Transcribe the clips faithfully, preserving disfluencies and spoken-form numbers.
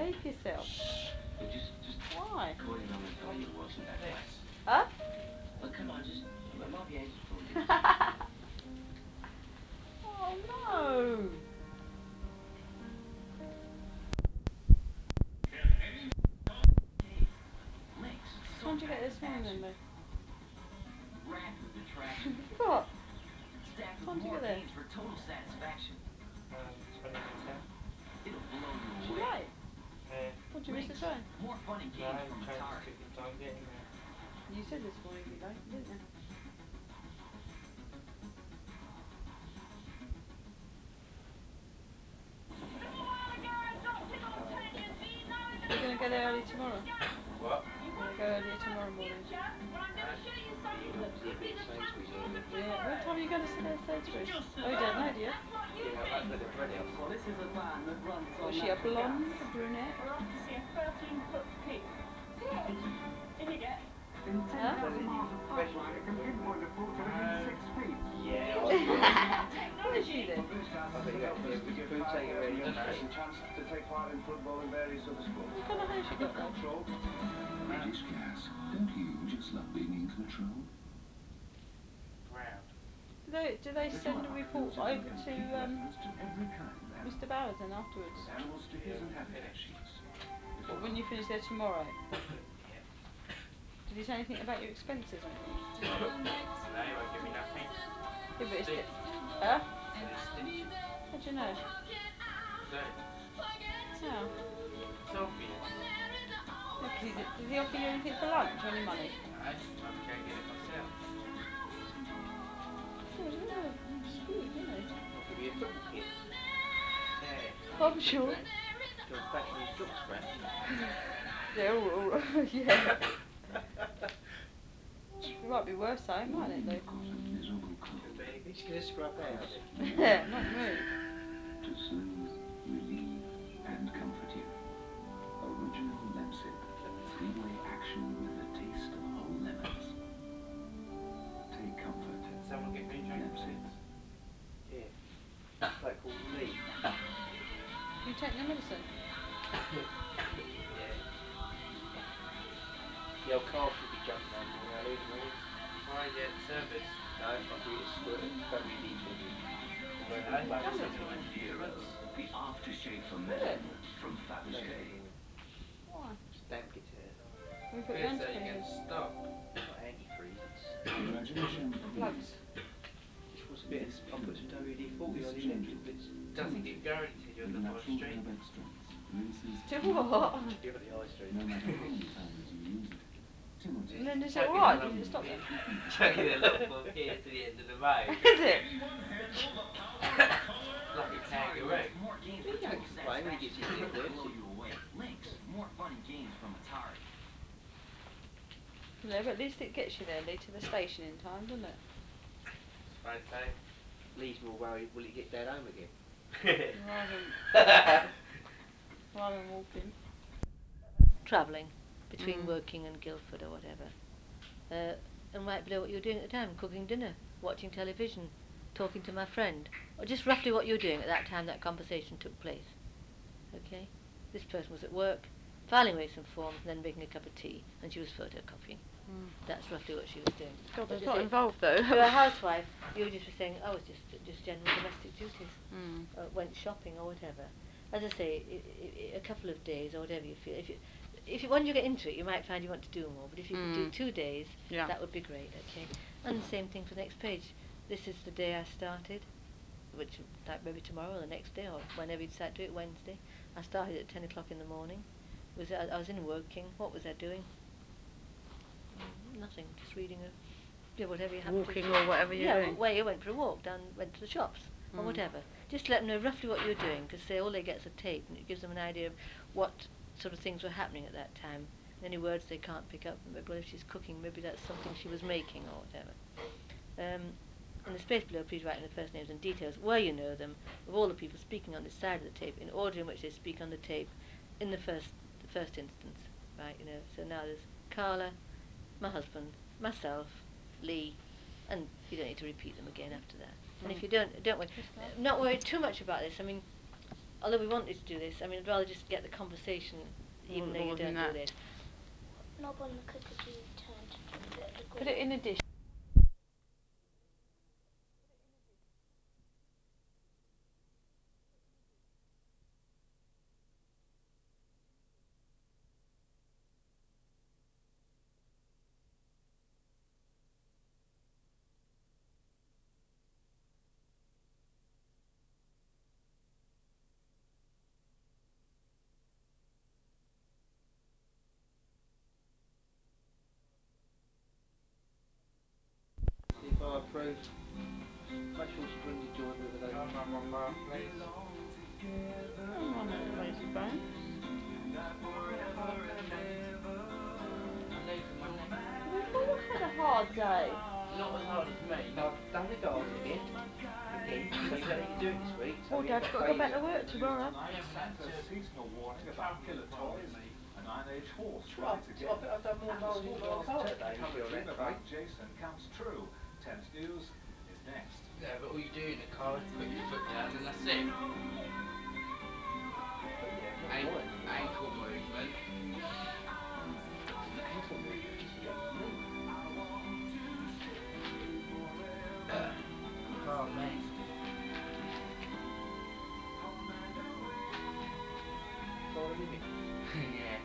behave yourself. Well, just, just Why? call your mum and tell her you wasn't that Nick. nice. Huh? Oh, come on, just, my behaves for you. Oh no! Hey, Lynx, so When did you get this morning, fast-action. Lou? Rapid retraction. What? Stacked with When did you more get there? gains for total satisfaction. Um, twenty to ten. It'll blow you Too away. late. Yeah. What, did you miss the Lynx, train? more fun and No, games from the train just Atari. took its time getting there. You said this morning you'd be late, didn't you? Oh, You're going to go there early tomorrow? what? You're going to go earlier tomorrow morning? No. Like to see a bit of Sainsbury's early. Yeah. What time are you going to uh, Sainsbury's? Oh, you don't know, do you? Yeah, I'd like to let the bread out. Well, this is a van that runs What on is she, a natural blonde? gas. A brunette? We're off to see a thirteen foot pig. In you get. In Huh? So 10,000 that you miles of measure pipeline, it it with can a boom boom. pinpoint a fault to within Um, six feet. yeah, I was wrong. Who is she then? Well, Boost I House bet is you about had to to give food five take you thousand early on Don't youngsters know. a chance to take part in football and various other sports. What kind of hair she With got though? control. British Gas. Don't you just love being in control? Brown. Do they, do they The send a Duarc report fills in over a to complete um, reference to every kind of animal. Mister Bowers then afterwards? With animal stickers Yeah, and when we habitat finish. sheets. The What, when Duarc. you finish there tomorrow? Yep. Did he say anything about your expenses or anything? No, he won't give me nothing. Yeah, but it's... Stingy. Huh? Said he's stingy. How do you know? So, How? it's obvious. No, 'cause he did, did he offer you anything for lunch or any money? No, I can go and get it myself. Oh, he's a bit of a screwy, isn't he? I'll give you a football kit. Yeah, I need I'm two sure. grand. John Fashion's jock scrap. Yeah, all, all, yeah. It might be worse though, mightn't it, When Lou? you've got a miserable Could cold, be. It's going to scrub out of it. Yeah, not me. to soothe, relieve, and comfort you. Original Lemsip. Three-way action with the taste of whole lemons. Take comfort. Can someone get me a drink, Lemsip. please? Yeah. Bloke called Lee. You take no medicine? Yeah. The old car should be jumping over more early in the mornings. Why is he at the service? No, I'll give you a squirt of W D forty. All over No, the What place. does just it? as and when. Hero. The aftershave for Does it? men from Don't do it in Fabergé. the morning. Why? Stamp gets out. We put your Feels like you're antifreeze going in. to stop. It's not antifreeze, it's... Imagination, The please. plugs. Just wants a bit of... This I'll put some pillow, W D forty this on the jacket, electrical bits. Doesn't get going until you're with on the high natural street. herb extracts, rinses Do clean, what? You're at the high street. no matter how many times you use it. Timothy. And then is it Chugging alright? Did along it stop from then? here, chugging along from here to the end of the road. Is it? Like a Atari with kangaroo. more games He for don't total complain when he satisfaction. gets his It'll nicknames. blow you away. Lynx, more fun and games from Atari. No, but at least it gets you there, Lee, to the station in time, doesn't it? Suppose so. Lee's more worried, will he get Dad home again? Rather than, rather than walking. Travelling between Mm. working and Guildford or whatever, uh, and right below what you were doing at the time, cooking dinner, watching television, talking to my friend, or just roughly what you were doing at that time that conversation took place. Okay? This person was at work, filing away some forms, and then making a cup of tea, and she was photocopying. Mm. That's roughly what she was doing. God, But there's to a lot say, involved though. you're a housewife, you were just saying, oh, it's just just general domestic duties. Mm. Uh, went shopping or whatever. As I say, I, I, a couple of days or whatever you feel. If you, if you, once you get into it, you might find you want to do more. But if you could do Mm. two days, Yeah. that would be great. Okay. And the same thing for the next page. This is the day I started, which like maybe tomorrow or the next day or whenever you decide to do it. Wednesday. I started at ten o'clock in the morning. Was I, I was in working. What was I doing? Mm, nothing. Just reading a yeah, whatever you have Walking to or whatever you're yeah, doing. where you went for a walk, down went to the shops or Mm. whatever. Just to let them know roughly what you were doing, because say all they get is a tape, and it gives them an idea of what sort of things were happening at that time. Any words they can't pick up. Maybe well, if she's cooking, maybe that's something she was making or whatever. Um, in the space below, please write in the first names and details where you know them of all the people speaking on this side of the tape in order in which they speak on the tape in the first the first instance, right? You know. So now there's Carla, my husband, myself, Lee, and you don't need to repeat them again after that. And if Mm. you don't, don't worry, Good stuff. not worry too much about this. I mean, although we wanted to do this, I mean, I'd rather just get the conversation, even More- though you more than don't do that. this. Knob on the cooker do you turn to drop a bit of the Put it gravy? in a dish. If I approve, make sure she brings a joint with her Can I though. have one bar, please? Hang on, little lazy bones. I've had a hard day, mate. I know for Monday. We've all had a hard day. Not as hard as me. I've done the garden again. Again. So you're going to do it this week. So Oh, we end Dad's up got to go back paying to work tomorrow. We haven't had Santa's to seasonal warning about travel as killer far toys, as me. an Iron Age horse Well, rides I've, again, I've, I've done more and the mowing school in my girl's car today this year technicolor on dream that train. about Jason comes true. Thames News is next. Yeah, but all you do in the car is put your foot down and that's it. But yeah, not An- right anymore. ankle movement. Ankle movement, just forget your knee. Oh man. Can't leave it. Yeah.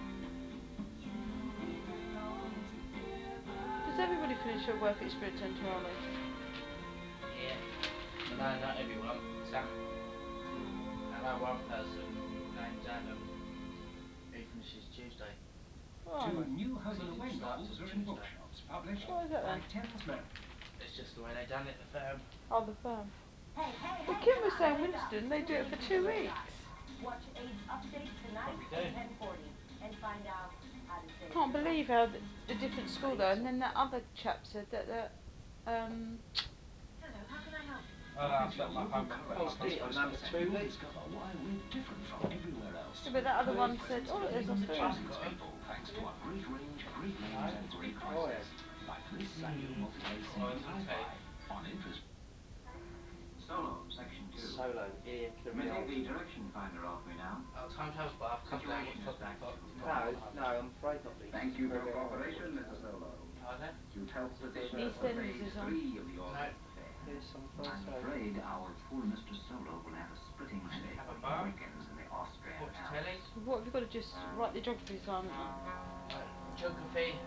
Does everybody finish their work at Spirit Centre, Ollie? Yeah. But no, not everyone. Some. I know one person named Adam. He finishes Tuesday. Right. Two new home So and he away didn't start novels till are in Tuesday. bookshops, published Why is that by then? Thamesmen. It's just the way they done it at the firm. Oh, the firm. Hey, hey, But hey, Kim come was on, saying wake up. Winston, they Too do it late for for the two red weeks. eye. Watch AIDS Update tonight Probably at do. ten forty and find out how to save Can't your life. believe how the, the different school though. And then that other chap said that that um Hello, how can I help you? Oh, Pop I've into got your my local home colour Oh, my outlet stick it home on this number Christmas postcode. two and you'll then. discover why we're different from everywhere else. yeah, but that other Great one said, presents oh look, for there's even the Australia. I've cheesiest got 'em. people, thanks to our great range, great No. names and great Oh, prices. Like this Sanyo Hmm. multi-day Oh, C D I was gonna say. hi-fi on interest. Solo, section two. Solo, Ilya You may take Kirilov. the direction finder off me now. Oh, time travel's bath, come down, what Situation the is fuck have back you got? to You got normal. No, one home. no, I'm afraid not, Lee. Thank you for your Very well, cooperation, Mister unfortunately. Solo. Pardon? You've helped Is it position very us well? for EastEnders phase is on. three of the No. Orville affair. Yes, I'm afraid I'm so. afraid our poor Mister Solo will have a splitting headache Have a when he bath. awakens in the Austrian Watch Alps. telly. What have you got to just write the geography assignment then? Right, geography.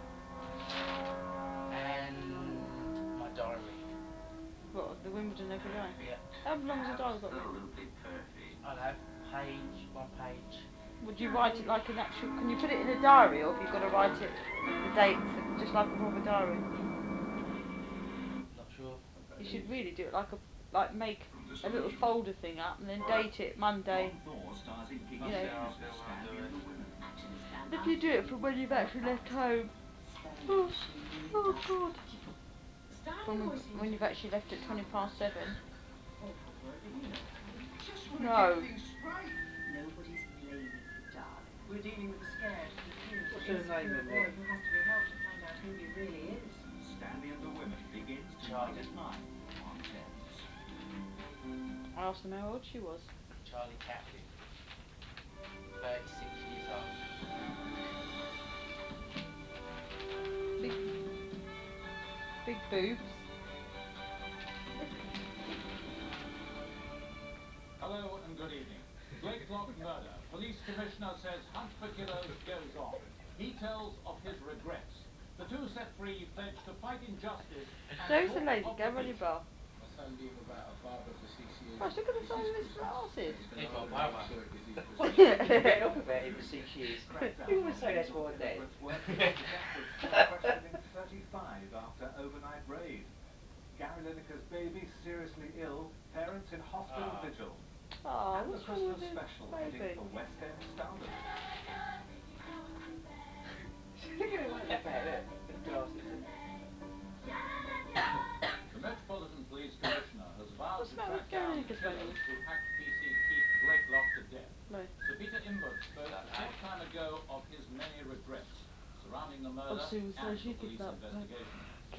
And my diary. What, of the Wimbledon every day? Yeah. How long has a diary got then? Absolutely perfect. I know. Page, one page. Would you write it like an actual, can you put it in a diary or have you got to write it, the dates, just like a proper diary? Not sure. You should really do it like a, like make From this a little original. folder thing up and then date it Monday. Ron Thor stars in Gigi I'll You know. see how I Davis' feel when I do Stanley it. and the Women. Actually, stand If up. you do it from when you've actually left home. Oh, She really oh does. God. Standing From always seems when to you've be actually left at twenty past seven. awful word, but you know what I mean. Just want to No. get things straight. Nobody's blaming you, darling. We're dealing with a scared, confused, What's her name insecure in boy there? who has to be helped to find out who he really is. Stanley and the Women begins tonight Charlie. at nine on Thames. I asked them how old she was. Charlie Chaplin. thirty-six years old. Big, big boobs. Hello and good evening. Blakelock murder. Police commissioner says hunt for killers goes on. He tells of his regrets. The two set free pledge to fight injustice and There's a talk lady, of go the run your future. bar. My son being without a father for six years. Gosh, look at the This size is of his Christmas. glasses. It's been He's got a harder than brother. I thought because he's Well, Brazilian. you've been getting off about him for six years. Crackdown You on would say that's illegal my dad. immigrants working on the death of still questioning thirty-five after overnight raid. Gary Lineker's baby seriously ill, parents in hospital Ah. vigil. Oh, And the what's wrong with Christmas the special heading baby? for West End stardom. Look at him at the back, look. With the glasses and... The Metropolitan Police Commissioner has vowed What's to the matter track with Gary down the Lineker's killers baby? who hacked P C Keith Blakelock to death. No. Sir Peter Imbert spoke Don't a know. short time ago of his many regrets surrounding the Oh, murder Sue and says the she police kidnapped investigation.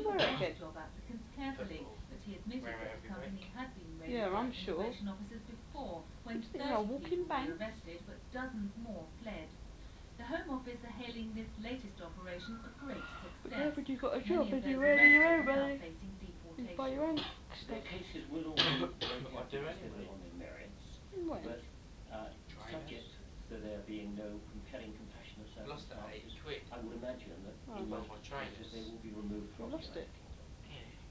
knew Where a lot again? of job applicants carefully, Football. but he admitted Wear it that the every company week. had been raided Yeah, by I'm sure. immigration officers before, when You know, thirty walking people were banks. arrested, but dozens more fled. The Home Office are hailing this latest operation a great But success. haven't you got a job Many of and you those earn your arrested own are now money? facing You buy your deportation. own Their stuff. cases will always break But I out do because they're anyway. on their merits, Won't. but uh, Trainers. subject to there being no compelling, compassionate I've lost that eighty circumstances, quid. I would imagine that Oh, in well. most My cases they trainers. will be removed You from the lost United it. Kingdom. Yeah.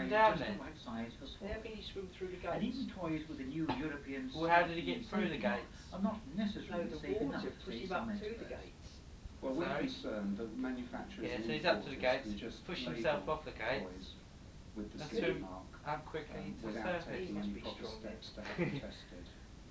swim size, down just the then? right size for How swallowing. can you swim through the And gates? even toys with the new European Well, how did Smart he get E through the safety mark gates? are not No, necessarily the safe enough, water say pushed him some up to the experts. gates. Well, we're Sorry? concerned that manufacturers Yeah, and so he's up to the importers gates, can just pushed himself label off the gates, toys with the and C E swim mark up quickly um, to without surface. He taking must any be proper strong then. steps to have them tested.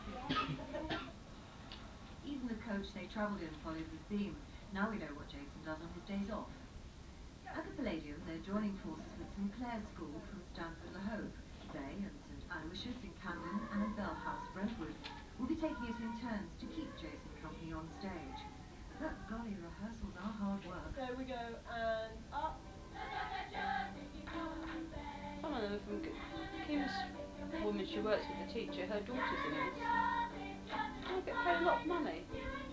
Even the coach they travelled in followed the theme. Now we know what Jason does on his days off. At the Palladium, they're joining forces with St Clair's School from Stanford La Hope. They and St Aloysius in Camden and Bell House, Brentwood, will be taking it in turns to keep Jason company on stage. But golly, rehearsals are hard work. So we go and up. from Kim's woman she works with, the teacher, her daughter's in this. They get paid a lot of money.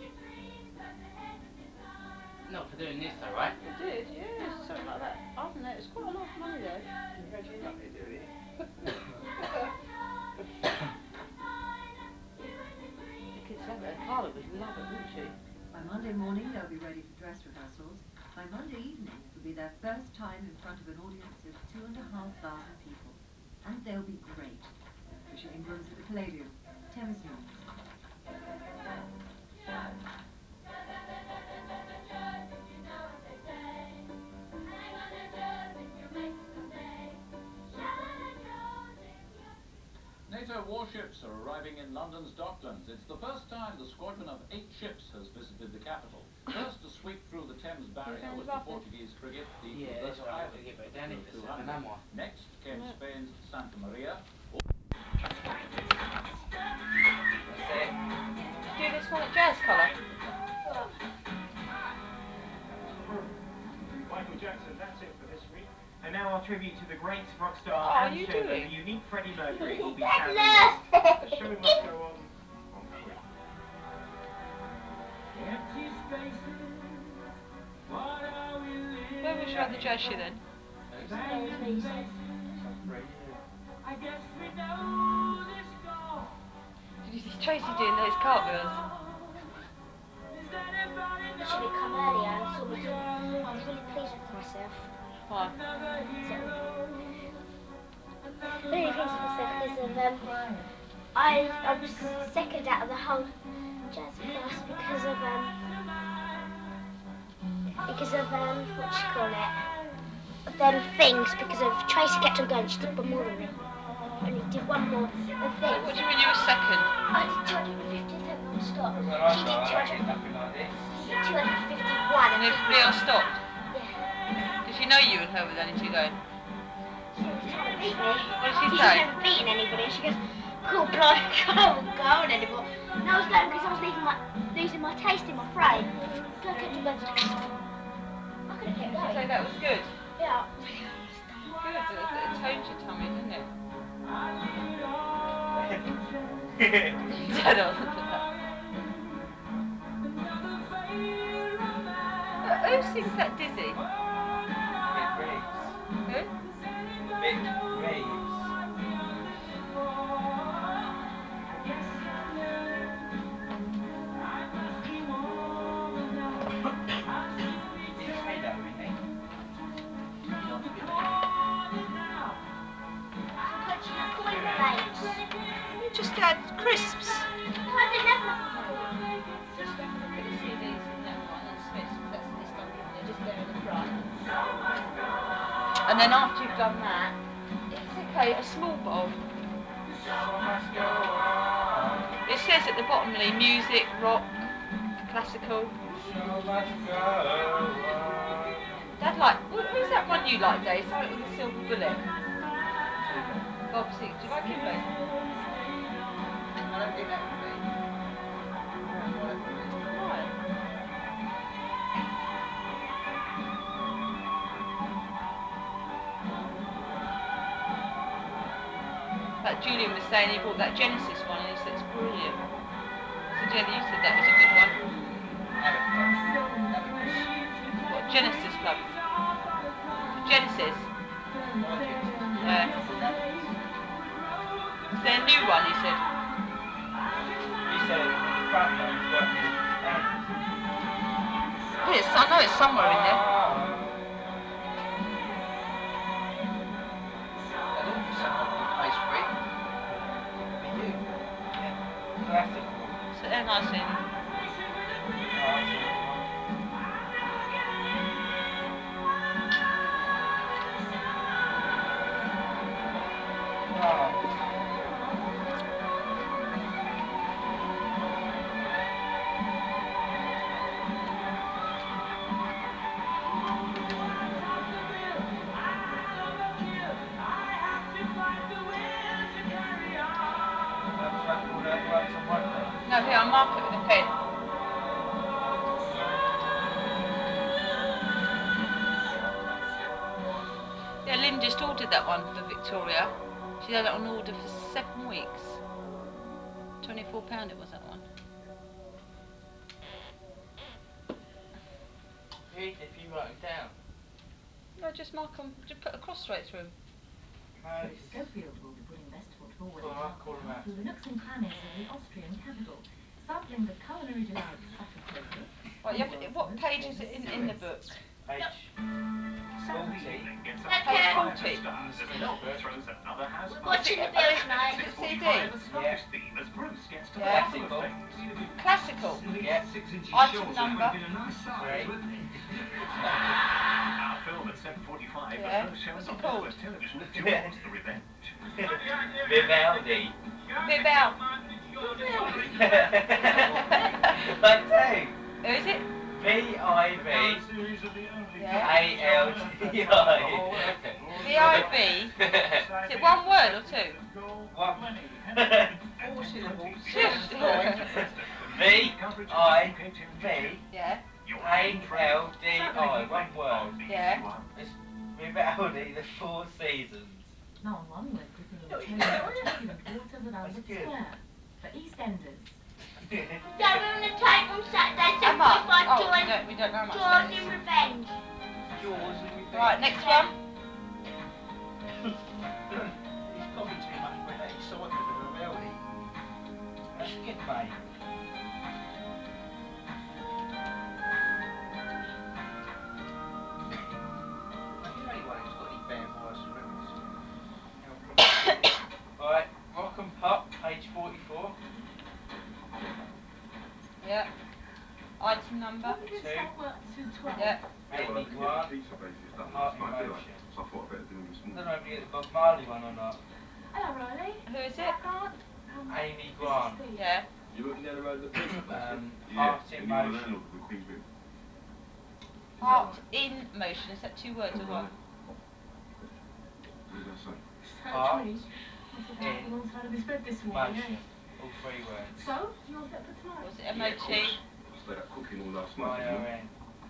Not for doing this though, right? They did, yes, something like that. I don't know, it's quite a lot of money though. Imagine nothing to do with it. The kids love it. Carla would love it, wouldn't she? By Monday morning, they'll be ready for dress rehearsals. By Monday evening, it'll be their first time in front of an audience of two and a half thousand people. And they'll be great. Trisha Ingram's at the Palladium. Thames News. NATO warships are arriving in London's Docklands. It's the first time the squadron of eight ships has visited the capital. First to sweep through the Thames barrier was the Portuguese frigate, the Yeah, that's Roberto right. Alves, We'll get back down here for two seven, hundred. am I? Next came Yeah. Spain's Santa Maria. That's it. Do this one at Jazz Colour. Michael Jackson, that's it for this week. And now our tribute to the great rock star What are and you showman, doing? the unique Freddie Mercury, will be sadly missed. The show must go on, on Queen. Empty spaces, what are we living? Where would you rather jazz you then? Abandoned places. I guess we know the score. Did you see Tracy doing those cartwheels? Should have come earlier and saw me do it. I was really pleased with myself. Why? Really pleased with myself because of um, I I was second out of the whole jazz class because of um because of um what do you call it? Them things because of Tracy kept on going. She did one more than me. And he did one more than things. What do you mean you were second? I did two hundred fifty-seven on stop. When I She did started, two I hundred. did nothing like this. She did two hundred fifty-one. And everybody else stopped? Yeah. Did she know you and her were only two going? She was trying to beat me. What did she She's say? never beaten anybody. She goes, cool bloke, I won't go on anymore. And I was going because I was leaving my, losing my taste in my throat. So I kept on going. I could have kept Did she going. say that was good? Yeah. Good, it, it tones your tummy, doesn't it? Dead on. Who sings that Dizzy? Vic Reeves. Who? Vic Reeves. He's Halo, isn't he? He's on Skibby. Could you not call him plates? You just had crisps. No, I didn't have nothing to call him. Just go and look at the C Ds in that one and Smith's, because that's the list I'm giving you, just there in the front. And then after you've done that, it's okay, a small bowl. It says at the bottom, Lee, music, rock, classical. Dad like, what, who's that one you like, Dave? Something with a silver bullet. Bob Seger. Do you like him, Lee? I don't think that would be. I don't know why that would be. Why? Like Julian was saying, he bought that Genesis one and he said it's brilliant. I said, yeah, you said that was a good one. What, Genesis Club? Genesis? What Genesis? Yeah. It's their new one, he said. He said it on the front though, he's got his hands. Yes, I know it's somewhere in there. They'd look for someone who plays for it. It'd be you. Yeah. Classical. So they're nice in. Oh, I see what you want. Oh. Perhaps write all that words on one page. No, here, I'll mark it with a pen. Yeah, Lynn just ordered that that one for Victoria. She had it on order for seven weeks. twenty-four pounds it was, that one. Read if you write them down. No, just mark them, just put a cross straight through 'em. No, it's... Schofield will be putting best foot forward Well, in I'll call 'em Alkmaar out. through the nooks and crannies of the Austrian capital, sampling the culinary delights of the Pfefferkuchen. Right, you have to, what page is it in, in the book? Page forty. Page forty. We're watching the Bills, mate. Is it C D? Yeah. Yeah. Classical. Classical. Yeah. Item number. Three. Our film at seven forty-five, Yeah. the first show What's on it called? Britain's television, Jaws, The Revenge. Vivaldi. Vival. I do. Who is it? V I V Yeah. A L D I. V I B. Is it one word or two? One. Four syllables. V I V Yeah. A L D I. One word. Yeah. It's Vivaldi, The Four Seasons. nine one, we're gripping the No, you turbulent, don't. turbulent waters of Albert good. Square for EastEnders. Dad, we're on the tape on Saturday, seven Emma. forty-five, Oh, Jaws, we don't, we don't know how much Jaws that is. in Revenge. Jaws and Revenge. Right, next Yeah. one. He's coughing too much with that excitement of Vivaldi. That's good, mate. Are you the only one who's got any vampire celebrities? Right, Rock and Pop, page forty-four. Yeah. Item number. What are we doing Two. start work at two twelve? Yeah. Yeah, well, I Amy didn't get Grant, the pizza bases done Heart last in night, did I? Motion. So I thought I'd better do them this I morning. don't know if you get the Bob Marley one or not. Hello, Riley. Who is it? Hi, Grant. Um, Amy this is Grant. Steve. Yeah. You working down the road at the pizza place, Um, yeah? Heart Yeah. in And you're the Motion. landlord of the Queen's Room. Is that Heart right? in motion. Is that two words All or one? right. What does that say? Heart Surgery. Must have half in the wrong side of his bed this morning, eh? Motion. All three words. So, you're set for tonight? Was it M Yeah, O of T? course. I stayed up cooking all last night, I didn't O I? N.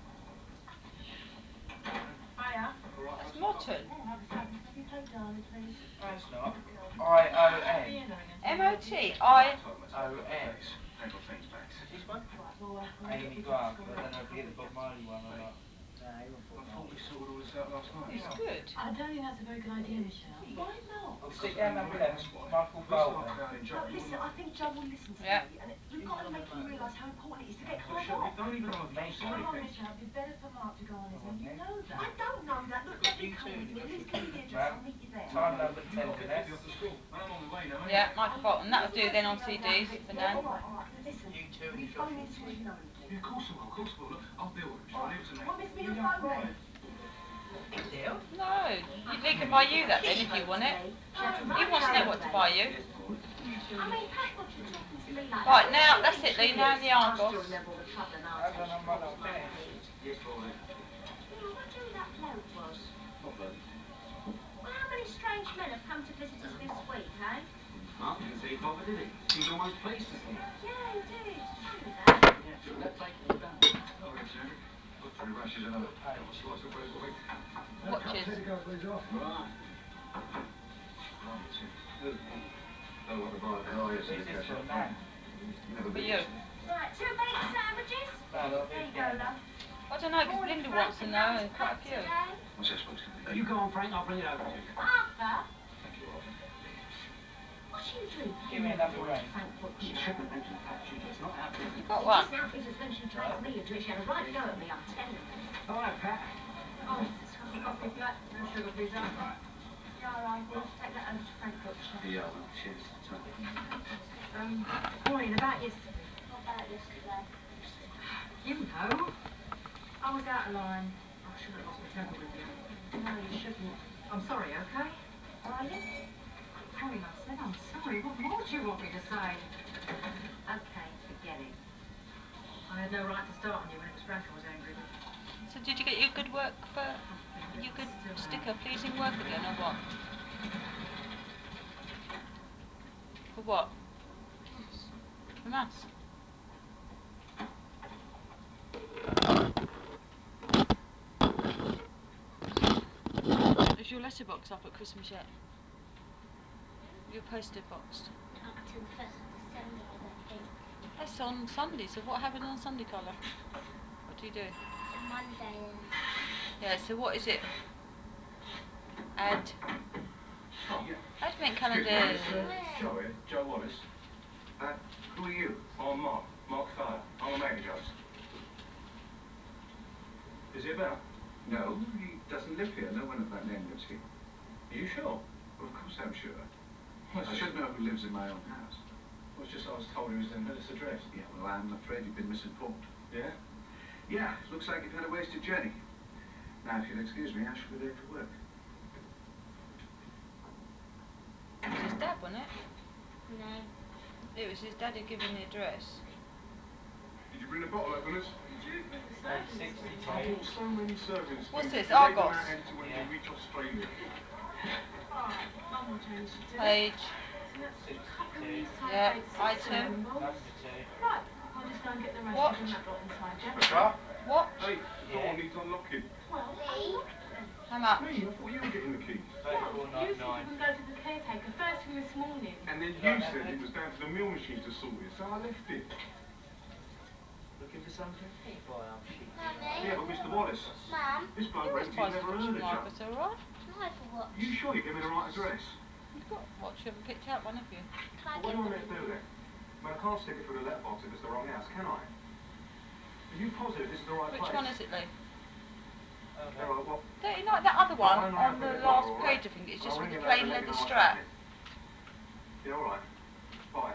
Hiya. That's Morton. Oh, have a second. Have you paid, darling, please? No, it's not. I O N. M O T. I. O N. Paid my things back. Is this one? Right, well, uh, I'm gonna Amy get Grant, Scott but I don't know if you get the Bob Marley one or not. Nah, he won't I put thought we sorted all this out last night. It's good. I don't think that's a very good idea, Michelle. Why not? Oh, sit down number eleven. Michael Bolton. No, listen, I think Joe will listen to Yeah. me, and we've got to make him realise how important it is to get Clive Michelle, off. you don't even know if Me. I'm Come sorry. on, Michelle, it'd be better for Mark to go on his Come on, own. You then. know that. I don't know that. Look, let me You come too, with you. At just least for give me the address. Ma'am, I'll meet you there. time number You've got to get tenderness. me off to school. And I'm on my way now, anyway. Yeah, Michael Bolton. That'll do then on C Ds for All now. right, all right. Listen, You two will and you Josh phone me will as soon as see. you know anything? Yeah, of course I will, of course I will. Look, I'll deal with it, Michelle. All Leave it to me. Promise me You you'll young phone me. Big deal. No, you, they can buy you that then if you want it. He wants to know what to buy you. I mean, Pat got you talking to me like Right, that. now, You that's think it, Lee. she Now is? the I Argos. still remember all the trouble and I've heartache done she on my caused little my tennis. kid. Yes, Lord. Yeah, I wonder who that bloke was. What bloke? Well, how many strange men have come to visit us this week, eh? Mark didn't say he bothered, did he? Seemed almost pleased to see him. Yeah, he did. Funny that. Yeah, shouldn't have taken him down. Oh, yes, Andy. Got three rashes and a, What page? a slice of bread a week. Watches. Right. Lovely chip. Who? Don't want to buy it. Oh, yes, in Who's the this cash for, up Nan? front. Never For been you. this. Right, two bacon sandwiches. No, that'll There be you the go, end. love. I don't know, because Morning, Linda Frank. wants to Have you know, had his and quite a pack few. today? What's that supposed to be? You go on, Frank. I'll bring it over to you. Arthur, Thank you, Arthur. what are you doing Give paying me that another boy to ring. Frank Butcher? You shouldn't have mentioned Pat Tudor. It's not our business. You got It one. is now business when she drags me into it. She had a right go at me, I'm telling you. Oh, hi, Pat. Oh, there's a cup of coffee, flat. No sugar, please, Arthur. Yara, will you take that over to Frank Butcher? Yeah, well, cheers. Ta. Um, Maureen, about yesterday. What about yesterday? You know. I was out of line. I shouldn't have lost my temper with you. No, you shouldn't. I'm sorry, okay? Are you? Maureen, I said I'm sorry. What more do you want me to say? Okay, forget it. I had no right to start on you when it was Frank I was angry with. So did you get your good work for, I think that your I good still sticker, am. pleasing work again, or what? For what? Yes. From us? It's your your letterbox up at Christmas yet? Your posted box. Up till the first of December, I don't think. That's on Sunday, so what happened on Sunday, Carla? What do you do? It's a Monday then. Yeah, so what is it? Add. Oh, yeah. Advent Excuse me, calendar. it's uh, Joe here, Joe Wallace. Uh, who are you? I'm Mark, Mark Fowler. I'm a manager. Is he about? No, he doesn't live here. No one of that name lives here. Are you sure? Well, of course I'm sure. Well, I should know who lives in my own house. Well, it's just I was told he was in this address. Yeah, well, I'm afraid you've been misinformed. Yeah? Yeah, looks like you've had a wasted journey. Now, if you'll excuse me, I shall be late for work. It was his dad, wasn't it? No. It was his dad who given the address. Did you bring the bottle openers? Did you bring the Page serving spoons? I sixty-two. bought so many serving spoons. What's this, You laid them Argos? out empty when Yeah. you reach Australia. Alright, one more change to do. Page. So that's a couple of sixty-two. these type Yeah. eight six Item. eleven bombs. ninety-two. Right, I'll just go and get the rest. What? It's in that lot inside, yeah? Huh? What? Hey, the Yeah. door needs unlocking. Well, unlock it then. How much? Me? I thought you were getting the keys. thirty-four Well, you said you ninety-nine. can go to the caretaker first thing this morning. And then You you like that, said mate? it was down to the mill machines to sort it, so I left it. Looking for something? Hey boy, I'm shooting. Mummy? Yeah, but Mister Wallace, Mum? this bloke You always reckons buy he's never watch heard from of Joe. Margaret, alright? Can I have a watch? You sure you gave me the right address? You've got a watch, you haven't picked out one, have you? Can I Well, what get do I one? meant to do then? I mean, I can't stick it through the letterbox if it's the wrong house, can I? Are you positive this is the right Which place? one is it, Lee? Okay. All right, well, Don't you like that other I'll one phone her up on a the bit last longer, all page, right? I think? It's I'll just with ring the you later plain and let you leather know what's strap. happening. Yeah, all right. Bye.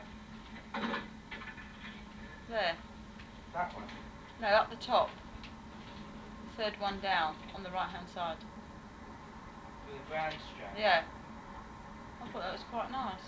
There. That one. No, up the top. Third one down, on the right hand side. With a brown strap. Yeah. I thought that was quite nice.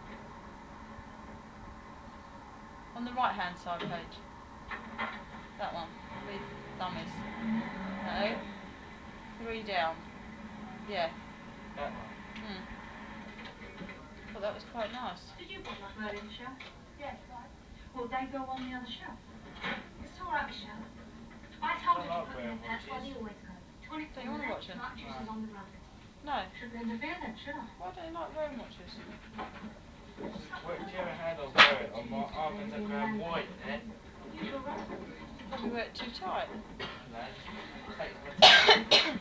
On the right hand side page. That one. Read dummies. No. Three down. Yeah. That one. Hmm. Thought that was quite nice. Did you bottle up early, Michelle? Yes, why? Well, they go on the other shelf. It's all right, Michelle. I told her Don't to like put them in. wearing That's why they watches. always go. Tonics Don't on you the want to left, watch them? smart juices No. on the right. No. Shouldn't interfere then, should I? Why don't you like wearing watches? Which ever hand I wear it on my arm ends up going white there. You feel right? You probably wear it too tight. No, it just takes my time.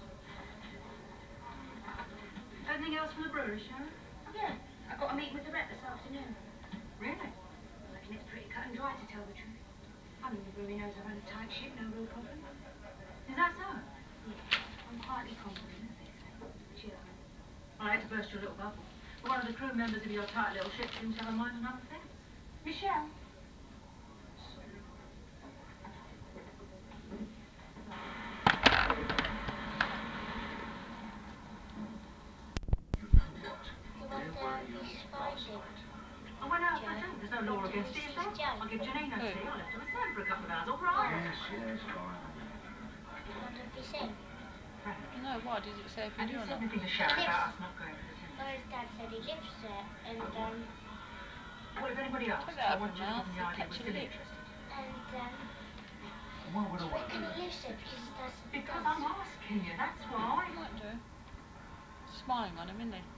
Anything else from the brewery, Sharon? Yeah, I got a meeting with the rep this afternoon. Really? I reckon it's pretty cut and dry, to tell the truth. I mean, the brewery knows I run a tight ship, no real problem. Is that so? Yeah, I'm quietly confident, as they say. Cheer. I hate to burst your little bubble, but one of the crew members of your tight little ship seems to have a mind on other things. Michelle? Sorry. You know what? You Where wonder were if you he's last finding night? I went out for a Joe. drink. There's no law Wonder against who it, is sees there? Joe. I'll give Janine her Who? tea. I left her with Sam for a couple of hours, all right? Yes, yes, fine. Wonder if he's seen. Frank. No, why? Did it say if you Have do you or said not? anything to He Sharon lives. about us not going for the Well, tennis? his dad said he lives there, and um, Well, if anybody asks, Put that I up want your you to mouth, give them the you'll idea catch we're a still lip. interested. and um, And why would do I you want to reckon do he that? lives there because his dad said he Because does? I'm asking you, that's why. Might do. Smiling on him, isn't he?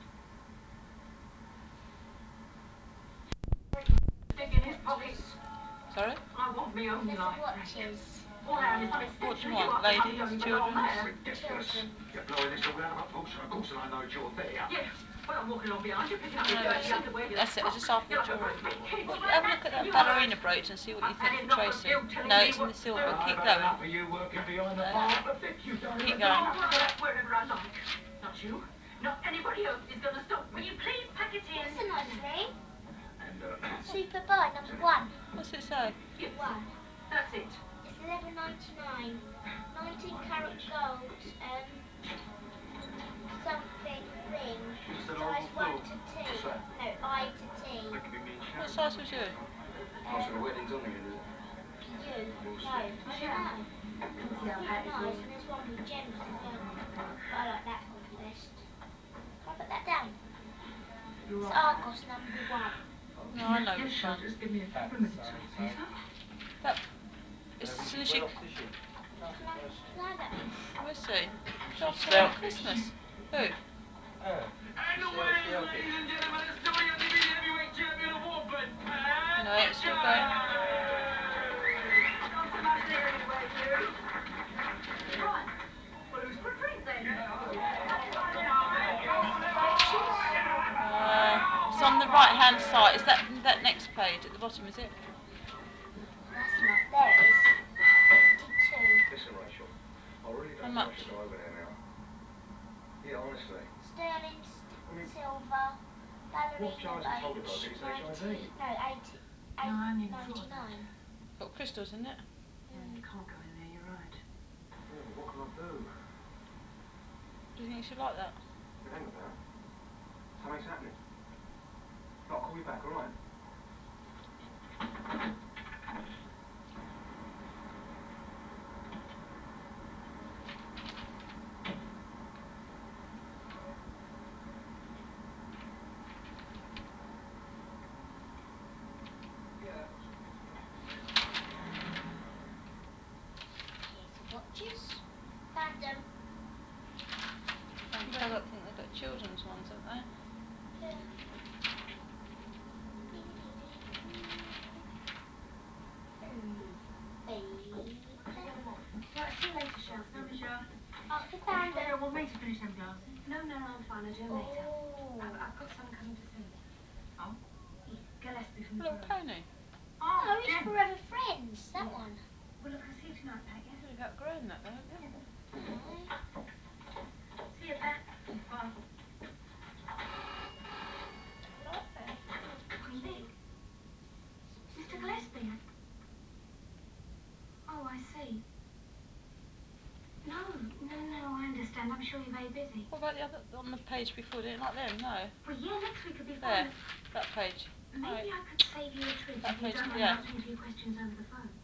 Stick in his pockets. Sorry? I want me own There's life, the Frank. watches. All that is one What do extension you of you. want? I think I'm Ladies? the only one on Children's? there. Ridiculous. Children. You're blowing this all out of proportion. Of course I know you're there. Yeah, well, I'm walking along behind you, picking up No, your dirty that's it. underwear, your That's it. socks. Just after You're the like a jewellery. great big kid What, with have a my look at nuts in that your ballerina words. brooch and see what you I've think had for enough of Tracy. you telling No, me it's in what the to silver. do. Keep I've had going. enough of you working behind the No. bar. The bit you done in Keep the going. I'll work wherever I like. Not you. Not anybody else is going to stop me. Will you please pack it in? That's a nice ring. And, uh, Super Buy number one. What's it say? Yes, One. that's it. It's eleven ninety nine. Nineteen carat gold. Um, something ring. Is that Size horrible one flu? to T. What's that? No, I to T. That could be me and What Sharon. size was you? Oh, so the Um, wedding's on again, is it? for you. We'll No. see. Did you Yeah. know? Can see how It's bad quite it nice, is. and there's one with gems as well. But I like that one best. Can I put that down? You're It's right, Pat. Argos number one. No, I know Yes, which sure. one. Just give me a Pat, couple of minutes, so will and you, so. please, love? That. As Where is she soon as well you. off, is she? Flag at me. Where's she? Josh Selfish. Christmas. Who? Oh. And the winner, ladies and gentlemen, is W W E Heavyweight Champion of Warford, Pat No, it's still going. Not so much there anyway, dearie. Right. Well, who's for a drink then? Uh, it's on the right hand side. Is that that next page at the bottom, is it? That's not. There it is. fifty-two. Listen, Rachel, I really How don't think I much? should go over there now. Yeah, honestly. Sterling st I mean, silver. what's Ballerina Charlie told the beige. bloke that it's H I V? ninety. No, eighty. No, I hadn't Eight, even thought of that. ninety-nine. Got crystals, isn't it? Mm, you can't go in there, you're right. Yeah, but what can I do? Do you think she'll like that? Well, hang about. Something's happening. I'll call you back, all right? Yeah, that looks okay to me. Here's the watches. Found them. I don't think they've got children's ones, have they? Yeah. Right, see you later, Shell. No, Michelle. Oh, he found You them. don't want me to finish them glasses? No, no, I'm fine. I'll do them later. Oh. I've, I've got someone coming to see me. Oh? Yeah, Gillespie from A the little Parade. pony. Oh, Oh, it's Jen. Forever Friends. That Yeah. one. Well, look, I'll see you tonight, Pat, yeah? You've outgrown that, though, haven't you? Okay. See you, Pat. Bye. Who is it? Mister Gillespie. Oh, I see. No, no, no, I understand. I'm sure you're very busy. What about the other on the page before? Didn't like them? No. Well, yeah, next week could be There. fine. That page. Maybe Right. I could save you a trip That if you page, don't mind yeah. answering a few questions over the phone.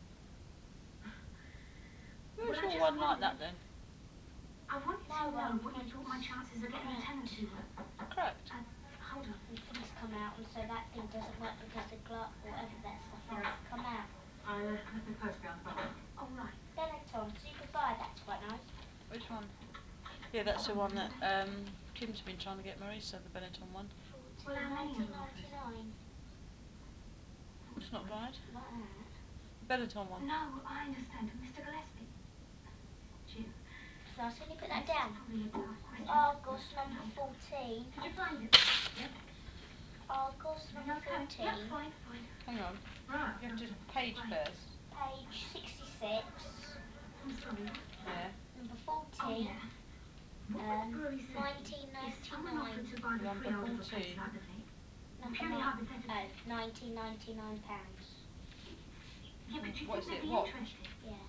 Where's Well, I your just one like wondered- that then? I wanted No, to know um, what you thought my chances of getting a tenancy were. Correct. Uh, hold on. And things come out, and so that thing doesn't work because the glove, whatever that stuff is, come out. I uh, left my purse behind the bar. Oh, right. Benetton, super fire, that's quite nice. Which one? Yeah, that's the one that um, Kim's been trying to get Marisa, the Benetton one. Well, how many nineteen of them offers? ninety-nine. It's not bad. Like that. The Benetton one. No, I understand. Mister Gillespie. Jim. So I was going to put that This is down. probably a tough question. Argos number fourteen. Did you find it? Yep. Argos number Okay. fourteen. Yep, fine, fine. Hang on. Right. You have to page first. Page sixty-six. I'm sorry, what? Yeah. Number Oh, fourteen. yeah. What would Um, the brewery say nineteen if someone offered to buy the Number freehold of a place fourteen. like the Vic? Number Purely nine, hypothetically. oh, nineteen ninety-nine pounds. Yeah, but do you What think is they'd it? be What? interested? Yeah.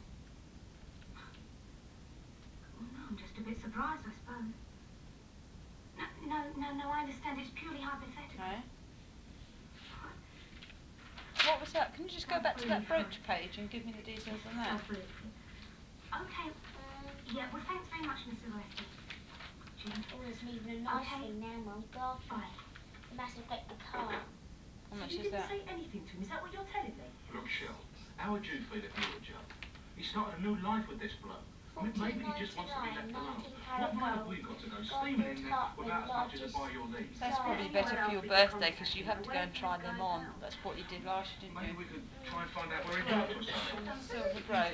Well, no, I'm just a bit surprised, I suppose. No, no, no, no, I understand. It's purely hypothetical. Okay. What was that? Can you just go back to that brooch page and give me the details on that? Self-belief. Okay. Um, Yeah, well, thanks very much, Mister Gillespie. Jim. oh, there's even a nice Okay. thing now, Mum. Garfield. Bye. The massive got the car. How So much you is didn't that? say anything to him? Is that what you're telling me? Look, Shell, how would you feel if you were Joe? He started a new life with this bloke. I mean, maybe he just wants to be left alone. What right have we got to go steaming in there without as much as a by your leave? That's probably better for your birthday because you have to go and try them on. That's what you did last year, didn't Maybe you? we could try and find out where he works or something. Silver brooch.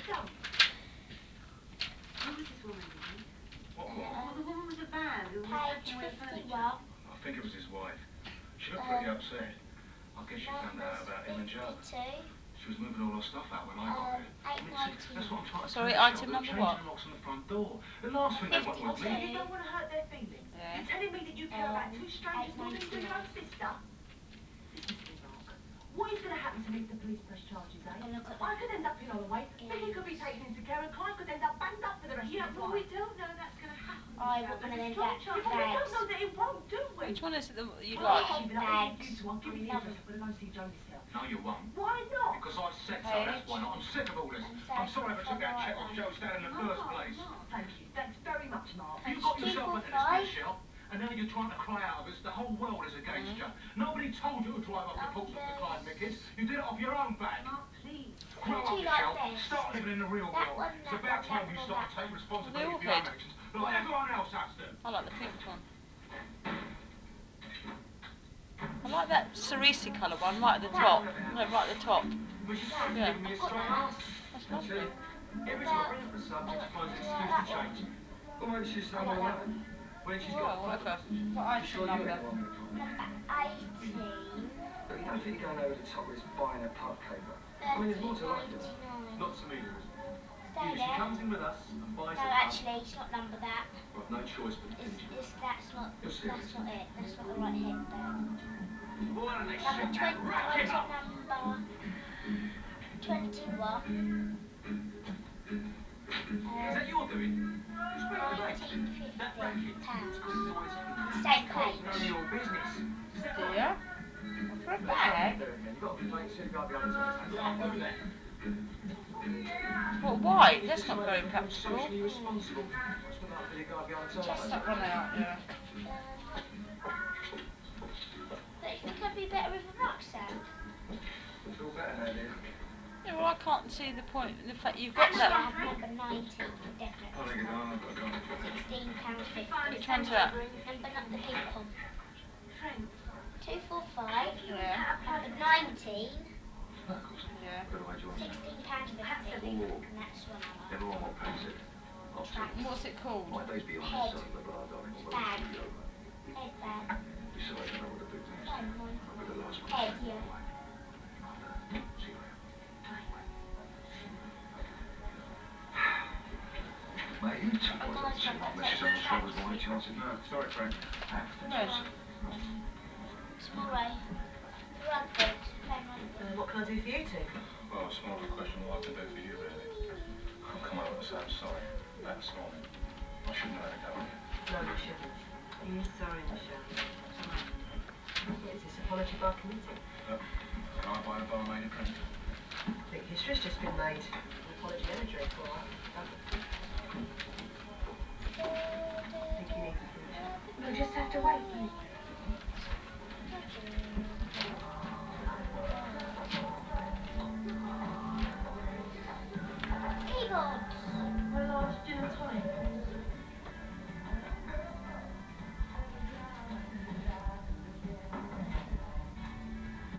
Who was this woman, do you think? What Uh, woman? um, Well, the woman with the van who was page packing away the furniture. fifty-one. I think it was his wife. She looked pretty Um, upset. I guess she found out Numbers about him and Joe. fifty-two. She was moving all her stuff out when I got Um, there. I mean, see, that's what I'm trying to Sorry, tell you, item Shell. number They're what? changing the locks on the front door. The last thing they want with Okay, me. you don't want to hurt their feelings. Yeah. You're telling me that you care about Um, two strangers more than you do your own sister? Listen to me, Mark. What is going to happen to me if the police press charges, eh? And look at I that. could end up in Holloway, Vicky could be taken into care, and Clive could end up banged up for the rest Yeah, of his well, life. we don't know that's going to happen. I Michelle. want one of There's a them strong back chance. Yeah, but we bags. don't know that it won't, do we? Which one is it that you'd Well, like? actually, but I'll leave it to you Bags. two. I'll give you the Another. address. I'm going to go and see Joe myself. No, you won't. Why not? Because I said so, that's Page. why not. I'm sick of all this. And I'm so sorry I ever took that follow check up off then. Joe's dad in the first place. Thank you. Thanks very much, Mark. You Page got two yourself four into this five. mess, Shell, and now you're trying to cry out of us. The whole world is against Mm-hmm. you. Nobody told you to drive up to Portsmouth to Clyde Mickens. You did it off your own back. Mark, please. How do you like this? Start living in the real That world. one, It's that about one, time that you one, start that to take one. responsibility all for your own good. actions, like everyone else has to. I like the pink one. I like that cerise colour one right at the top. No, right at the top. But she's That. giving me a I've got straight that. answer. That's Me too. lovely. Every About- time I bring up the subject, she finds an do you like excuse to that one? change it. Well, maybe she's I saying like all that that. one. When she's Well, got a proper whatever. message. What You item sure you number? ain't the one with the problem? Number eighteen. Look, you don't think you're going over the top with this buying a pub caper? I mean, there's more to life than that. ninety-nine. Not to me, there isn't. Stay Either she there. comes in with us and buys No, a pub. actually, it's not number that. Well, I've no choice but to It's, finish it. it's, that's not, You're serious? that's not it. That's not the right headband. Why don't they Number shut twenty, that go on racket to up? number twenty-one. Is that your doing? Who's bringing the bait? nineteen fifty That racket. pounds. It's got noise in it. Same It's page. none of your business. Is that right? Dear. Well, for a Let's try bag. and do it again. You've got to complain to see the guy behind the table. It's that one. What, white? He's That's not very decided to become practical. socially responsible. Must be like the big guy behind the table. Test that one out, yeah. Um, don't you think I'd be better with a rucksack? Feel better now, dear. Yeah, well, I can't see the point, the fact you've got Actually, I that. have number nineteen for definite. Oh, thank you, darling. I've got to go. Sixteen pound fifty. Which one's that? Number not the pink one. Frank. Two four five. Yeah. Number nineteen. Of course. Yeah. By the way, do you want to know? Sixteen pound fifty. Oh. And that's one I like. Never mind what Pat said. I'll still. Tracks. What's it called? My day's beyond Head. the sun, but uh, darling, my Bag. world should be over. Head bag. Besides, I know what the big things. Phone one. I'll be the last one Head, to say yeah. bye. I'll uh, see you later. Mate, you two boys haven't seen my message on the travellers by any chance? No, sorry, Frank. Right. Small Ray. Rugby. Playing rugby. Uh, what can I do for you two? Well, it's more of a question of what I can do for you, really. I've come over to say I'm sorry about this morning. I shouldn't have let it go here. No, you shouldn't. He is sorry, Michelle. That's right. What is this, apology by committee? Uh, can I buy the barmaid a drink? I think history's just been made. An apology and a drink, all right. Double. I think he needs a future. We'll just have to wait, won't he?